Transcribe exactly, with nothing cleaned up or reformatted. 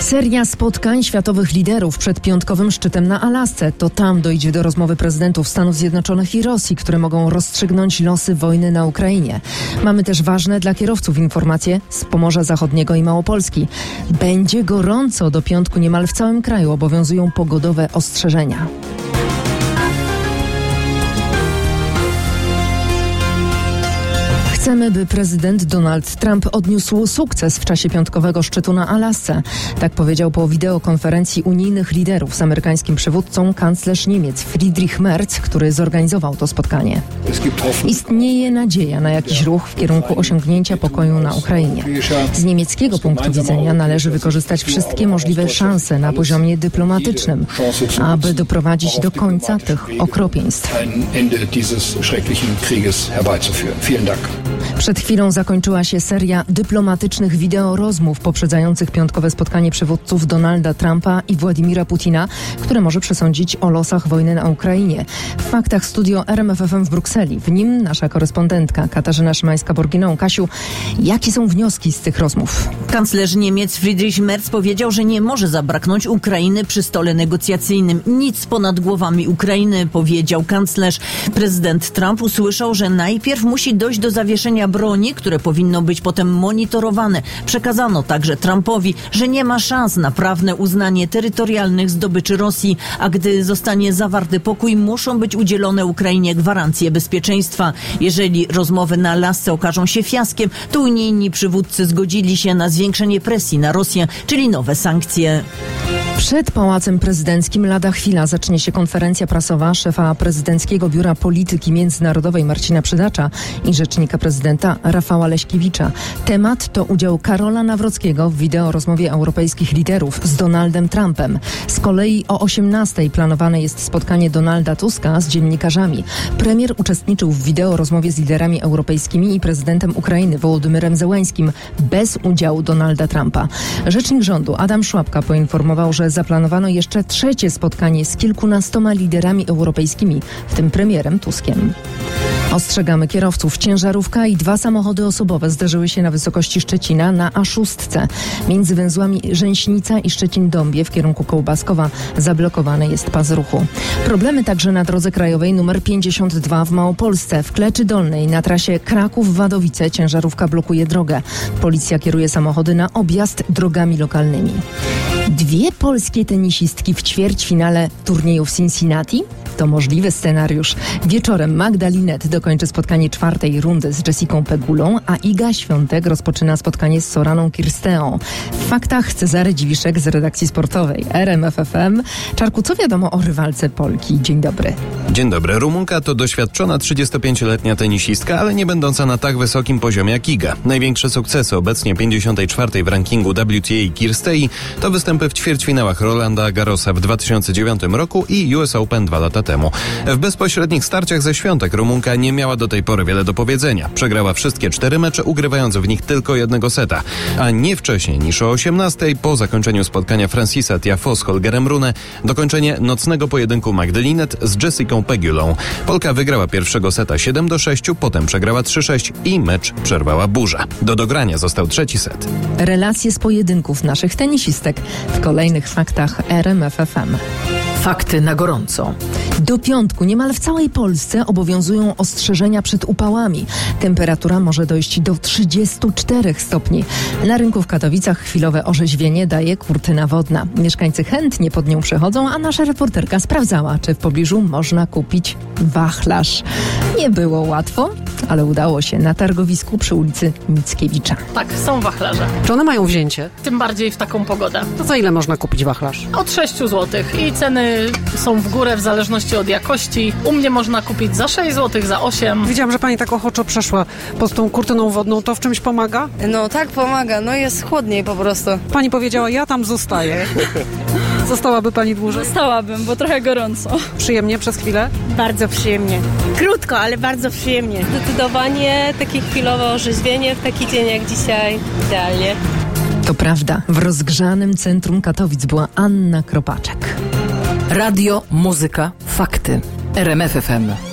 Seria spotkań światowych liderów przed piątkowym szczytem na Alasce. To tam dojdzie do rozmowy prezydentów Stanów Zjednoczonych i Rosji, które mogą rozstrzygnąć losy wojny na Ukrainie. Mamy też ważne dla kierowców informacje z Pomorza Zachodniego i Małopolski. Będzie gorąco do piątku niemal w całym kraju. Obowiązują pogodowe ostrzeżenia. Chcemy, by prezydent Donald Trump odniósł sukces w czasie piątkowego szczytu na Alasce. Tak powiedział po wideokonferencji unijnych liderów z amerykańskim przywódcą kanclerz Niemiec Friedrich Merz, który zorganizował to spotkanie. Istnieje nadzieja na jakiś ruch w kierunku osiągnięcia pokoju na Ukrainie. Z niemieckiego punktu widzenia należy wykorzystać wszystkie możliwe szanse na poziomie dyplomatycznym, aby doprowadzić do końca tych okropieństw. Przed chwilą zakończyła się seria dyplomatycznych wideorozmów poprzedzających piątkowe spotkanie przywódców Donalda Trumpa i Władimira Putina, które może przesądzić o losach wojny na Ukrainie. W faktach studio R M F F M w Brukseli. W nim nasza korespondentka Katarzyna Szymańska-Borginą. Kasiu, jakie są wnioski z tych rozmów? Kanclerz Niemiec Friedrich Merz powiedział, że nie może zabraknąć Ukrainy przy stole negocjacyjnym. Nic ponad głowami Ukrainy, powiedział kanclerz. Prezydent Trump usłyszał, że najpierw musi dojść do zawieszenia broni, które powinno być potem monitorowane. Przekazano także Trumpowi, że nie ma szans na prawne uznanie terytorialnych zdobyczy Rosji, a gdy zostanie zawarty pokój, muszą być udzielone Ukrainie gwarancje bezpieczeństwa. Jeżeli rozmowy na Alasce okażą się fiaskiem, to unijni przywódcy zgodzili się na zwiększenie presji na Rosję, czyli nowe sankcje. Przed Pałacem Prezydenckim lada chwila zacznie się konferencja prasowa szefa Prezydenckiego Biura Polityki Międzynarodowej Marcina Przydacza i rzecznika prezydenta Rafała Leśkiewicza. Temat to udział Karola Nawrockiego w wideorozmowie europejskich liderów z Donaldem Trumpem. Z kolei o osiemnastej planowane jest spotkanie Donalda Tuska z dziennikarzami. Premier uczestniczył w wideorozmowie z liderami europejskimi i prezydentem Ukrainy Wołodymyrem Zełeńskim bez udziału Donalda Trumpa. Rzecznik rządu Adam Szłapka poinformował, że zaplanowano jeszcze trzecie spotkanie z kilkunastoma liderami europejskimi, w tym premierem Tuskiem. Ostrzegamy kierowców. Ciężarówka i dwa samochody osobowe zderzyły się na wysokości Szczecina na A sześć. Między węzłami Rzęśnica i Szczecin-Dąbie w kierunku Kołbaskowa zablokowany jest pas ruchu. Problemy także na drodze krajowej nr pięćdziesiąt dwa w Małopolsce. W Kleczy Dolnej na trasie Kraków-Wadowice ciężarówka blokuje drogę. Policja kieruje samochody na objazd drogami lokalnymi. Dwie polskie tenisistki w ćwierćfinale turnieju w Cincinnati? To możliwy scenariusz. Wieczorem Magda Linette dokończy spotkanie czwartej rundy z Jessicą Pegulą, a Iga Świątek rozpoczyna spotkanie z Soraną Kirsteą. W faktach Cezary Dziwiszek z redakcji sportowej R M F F M. Czarku, co wiadomo o rywalce Polki? Dzień dobry. Dzień dobry. Rumunka to doświadczona trzydziestopięcioletnia tenisistka, ale nie będąca na tak wysokim poziomie jak Iga. Największe sukcesy obecnie pięćdziesiątej czwartej w rankingu W T A Kirstei to występy w ćwierćfinałach Rolanda Garrosa w dwa tysiące dziewiątym roku i U S Open dwa lata temu. W bezpośrednich starciach ze Świątek Rumunka nie miała do tej pory wiele do powiedzenia. Przegrała wszystkie cztery mecze, ugrywając w nich tylko jednego seta. A nie wcześniej niż o osiemnastej, po zakończeniu spotkania Francisa Tiafoe z Holgerem Rune, dokończenie nocnego pojedynku Magdy Linette z Jessicą Pegulą. Polka wygrała pierwszego seta siedem do sześciu, potem przegrała trzy sześć i mecz przerwała burza. Do dogrania został trzeci set. Relacje z pojedynków naszych tenisistek w kolejnych faktach R M F F M. Fakty na gorąco. Do piątku niemal w całej Polsce obowiązują ostrzeżenia przed upałami. Temperatura może dojść do trzydziestu czterech stopni. Na rynku w Katowicach chwilowe orzeźwienie daje kurtyna wodna. Mieszkańcy chętnie pod nią przechodzą, a nasza reporterka sprawdzała, czy w pobliżu można kupić wachlarz. Nie było łatwo, ale udało się na targowisku przy ulicy Mickiewicza. Tak, są wachlarze. Czy one mają wzięcie? Tym bardziej w taką pogodę. To za ile można kupić wachlarz? Od sześciu złotych i ceny są w górę w zależności od jakości. U mnie można kupić za sześć złotych, za osiem. Widziałam, że pani tak ochoczo przeszła pod tą kurtyną wodną. To w czymś pomaga? No tak, pomaga. No jest chłodniej po prostu. Pani powiedziała, ja tam zostaję. Zostałaby pani dłużej? Zostałabym, bo trochę gorąco. Przyjemnie przez chwilę? Bardzo przyjemnie. Krótko, ale bardzo przyjemnie. Zdecydowanie takie chwilowe orzeźwienie w taki dzień jak dzisiaj idealnie. To prawda. W rozgrzanym centrum Katowic była Anna Kropaczek. Radio, muzyka, fakty. R M F F M.